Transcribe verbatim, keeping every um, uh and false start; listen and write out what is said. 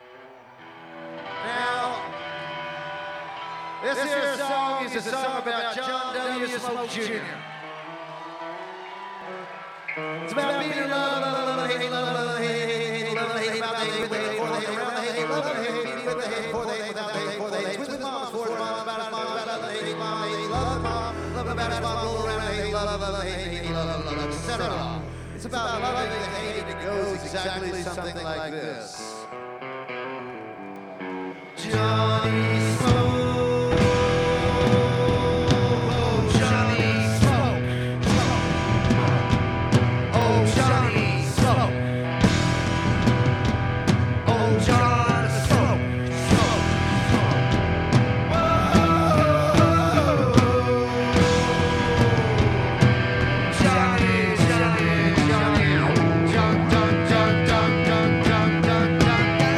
Now, this here song is a song about John W. Smoke Junior It's about being in love, love, love, hate, love, love, hate, hate, love, hate, about the hate, with the hate, for the hate, around the hate, love, hate, hate, with the hate, for the hate, without the hate, for the hate, with his mom, for his mom, about his mom, about the hate, mom, hate, love, mom, love about his mom, roll around the hate, love, love, hate, hate, love, love, love, et cetera. It's about loving the hate, and it goes exactly something like this. Johnny